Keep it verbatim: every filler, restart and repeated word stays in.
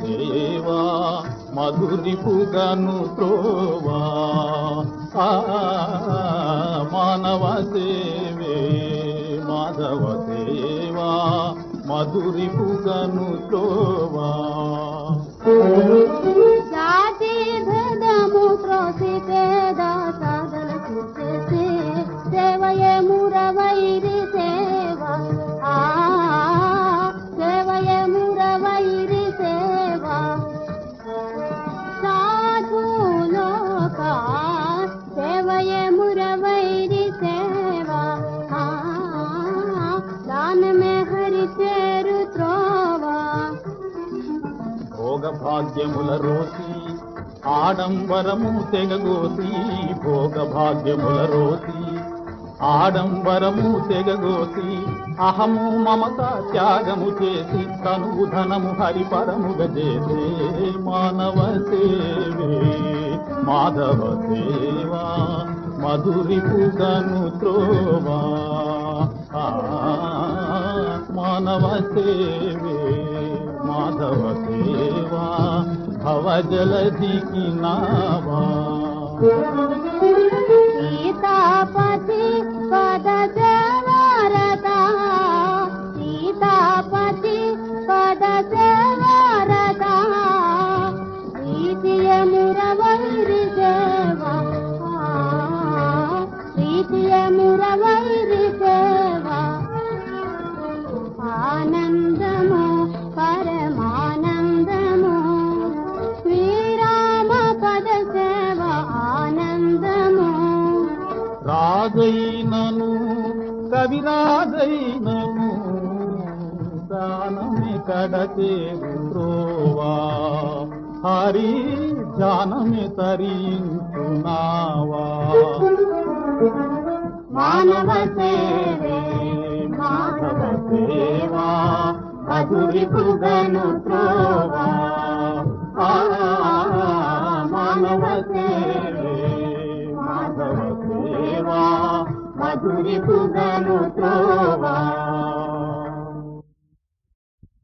సేవా మధురిపుగను త్రోవా మానవ సేవే మాధవ సేవా మధురిపుగను త్రోవా జాతి భేదము త్రోసి పేద సాధన చేసే సేవయే మురవైరి సేవ ఆ సేవయే మురవైరి సేవ సాధులోక సేవయే మురవైరి సేవ దాన మే హరి చేరు త్రోవా భోగ భాగ్యముల రోసి ఆడంబరము తెగగోసి భోగ భాగ్యముల రోసి ఆడంబరము తెగగోసి అహము మమత త్యాగము చేసి తనువు ధనము హరిపరముగ చేసే మానవ సేవే మాధవ సేవా మధురిపుగను త్రోవా మానవ సేవే మాధవ సేవా భవజలధికి నావా సీతాపతి పద సేవారత సీతాపతి పద సేవారత ప్రీతియ మురవైరి సేవ ప్రీతియ మురవైరి సేవ ఆనందము పరమానందము శ్రీరామ పద సేవ ఆనందము రాజైనను కవిరాజైనను దానమే కడతేరు త్రోవా హరి జానమే తరించునావా మానవ సేవే మాధవ సేవా మధురిపుగను త్రోవా మానవ సేవే మాధవ సేవా మధురిపుగను త్రోవా